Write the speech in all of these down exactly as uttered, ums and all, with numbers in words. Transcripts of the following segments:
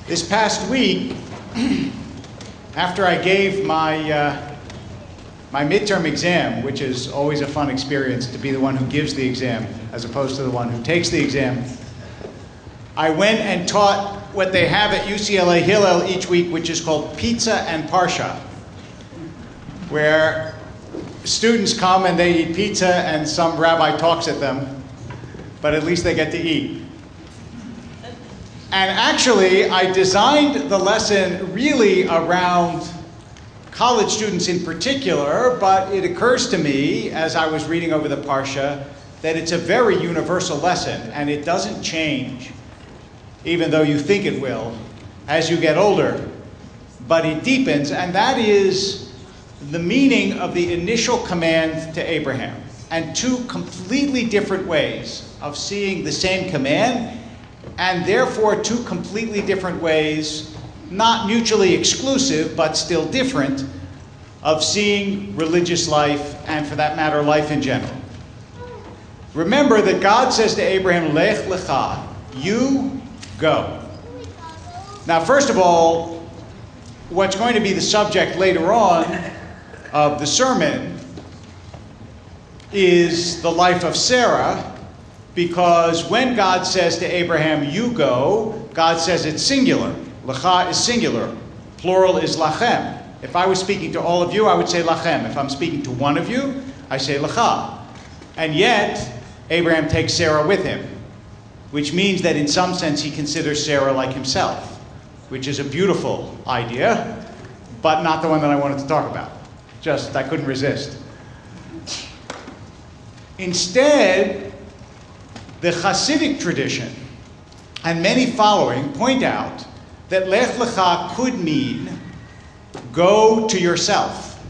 This past week, after I gave my uh, my midterm exam, which is always a fun experience to be the one who gives the exam as opposed to the one who takes the exam, I went and taught what they have at U C L A Hillel each week, which is called Pizza and Parsha, where students come and they eat pizza and some rabbi talks at them, but at least they get to eat. And actually, I designed the lesson really around college students in particular, but it occurs to me as I was reading over the Parsha that it's a very universal lesson, and it doesn't change, even though you think it will, as you get older. But it deepens, and that is the meaning of the initial command to Abraham, and two completely different ways of seeing the same command, and therefore two completely different ways, not mutually exclusive, but still different, of seeing religious life, and for that matter, life in general. Remember that God says to Abraham, Lech lecha, you go. Now, first of all, what's going to be the subject later on of the sermon is the life of Sarah, because when God says to Abraham, you go, God says it's singular. Lecha is singular. Plural is lachem. If I was speaking to all of you, I would say lachem. If I'm speaking to one of you, I say lecha. And yet, Abraham takes Sarah with him, which means that in some sense he considers Sarah like himself, which is a beautiful idea, but not the one that I wanted to talk about. Just, I couldn't resist. Instead, the Hasidic tradition and many following point out that Lech Lecha could mean go to yourself.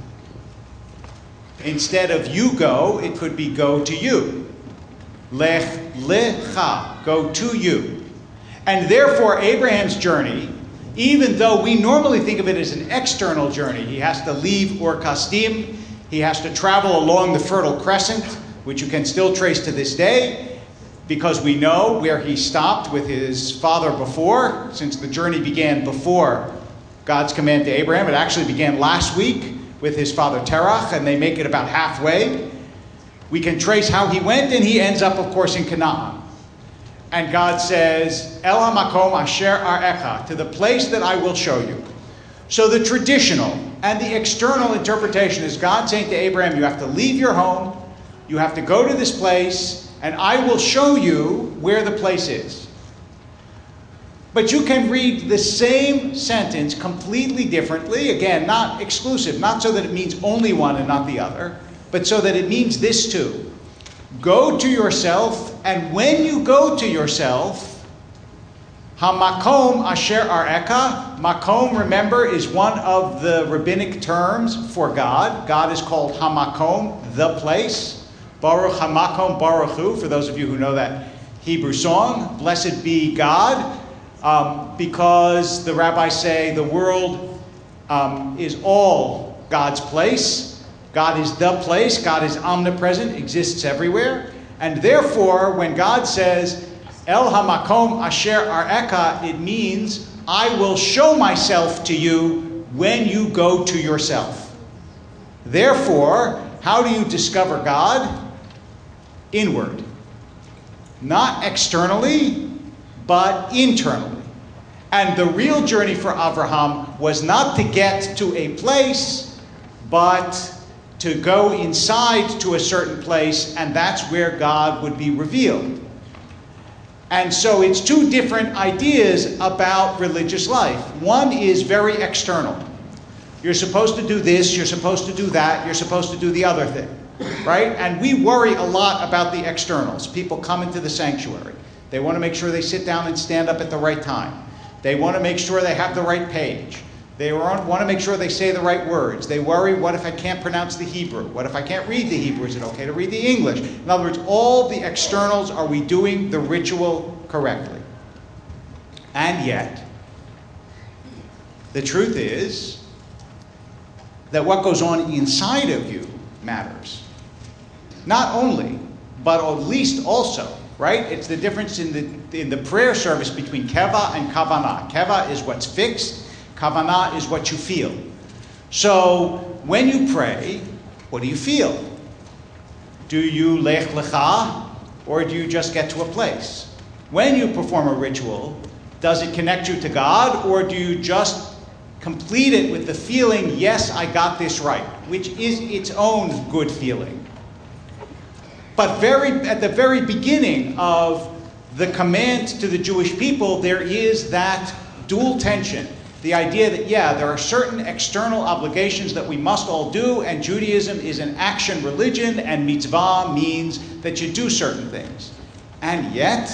Instead of you go, it could be go to you. Lech Lecha, go to you. And therefore, Abraham's journey, even though we normally think of it as an external journey, he has to leave Ur Kasdim, he has to travel along the Fertile Crescent, which you can still trace to this day, because we know where he stopped with his father before, since the journey began before God's command to Abraham. It actually began last week with his father Terach, and they make it about halfway. We can trace how he went, and he ends up, of course, in Canaan. And God says, El hamakom asher arecha, to the place that I will show you. So the traditional and the external interpretation is God saying to Abraham, you have to leave your home, you have to go to this place, and I will show you where the place is. But you can read the same sentence completely differently. Again, not exclusive, not so that it means only one and not the other, but so that it means this too. Go to yourself, and when you go to yourself, hamakom asher areka. Makom, remember, is one of the rabbinic terms for God. God is called hamakom, the place. Baruch hamakom baruch hu, for those of you who know that Hebrew song, blessed be God, um, because the rabbis say the world um, is all God's place. God is the place. God is omnipresent, exists everywhere. And therefore, when God says, El hamakom asher areka, it means, I will show myself to you when you go to yourself. Therefore, how do you discover God? Inward. Not externally, but internally. And the real journey for Abraham was not to get to a place, but to go inside to a certain place, and that's where God would be revealed. And so it's two different ideas about religious life. One is very external. You're supposed to do this, you're supposed to do that, you're supposed to do the other thing. Right? And we worry a lot about the externals. People come into the sanctuary. They want to make sure they sit down and stand up at the right time. They want to make sure they have the right page. They want to make sure they say the right words. They worry, what if I can't pronounce the Hebrew? What if I can't read the Hebrew? Is it okay to read the English? In other words, all the externals, are we doing the ritual correctly? And yet, the truth is that what goes on inside of you matters. Not only, but at least also right? It's the difference in the, in the prayer service between keva and kavanah. Keva is what's fixed. Kavanah is what you feel. So when you pray, what do you feel? Do you lech lecha, or do you just get to a place? When you perform a ritual, does it connect you to God, or do you just complete it with the feeling, yes, I got this right, which is its own good feeling? But very at the very beginning of the command to the Jewish people, there is that dual tension. The idea that, yeah, there are certain external obligations that we must all do, and Judaism is an action religion, and mitzvah means that you do certain things. And yet,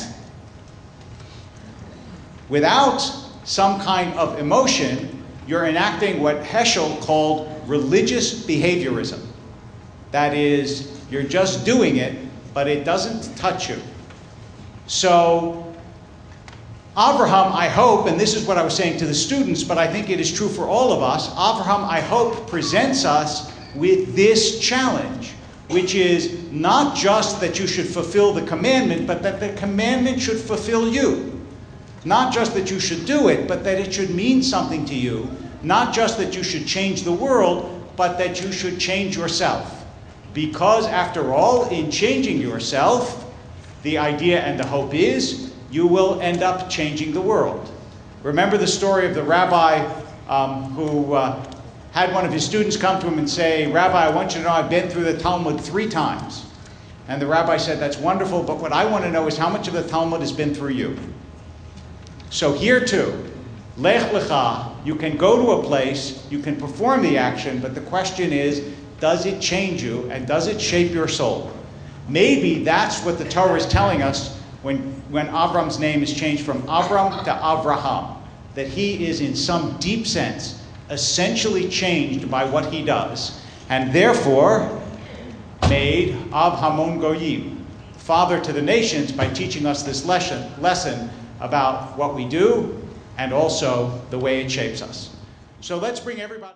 without some kind of emotion, you're enacting what Heschel called religious behaviorism. That is, you're just doing it, but it doesn't touch you. So, Avraham, I hope, and this is what I was saying to the students, but I think it is true for all of us, Avraham, I hope, presents us with this challenge, which is not just that you should fulfill the commandment, but that the commandment should fulfill you. Not just that you should do it, but that it should mean something to you. Not just that you should change the world, but that you should change yourself. Because, after all, in changing yourself, the idea and the hope is you will end up changing the world. Remember the story of the rabbi um, who uh, had one of his students come to him and say, Rabbi, I want you to know I've been through the Talmud three times. And the rabbi said, that's wonderful, but what I want to know is how much of the Talmud has been through you. So here too, lech lecha, you can go to a place, you can perform the action, but the question is, does it change you and does it shape your soul? Maybe that's what the Torah is telling us when, when Avram's name is changed from Avram to Avraham, that he is in some deep sense essentially changed by what he does, and therefore made Av Hamon Goyim, father to the nations, by teaching us this lesson, lesson about what we do and also the way it shapes us. So let's bring everybody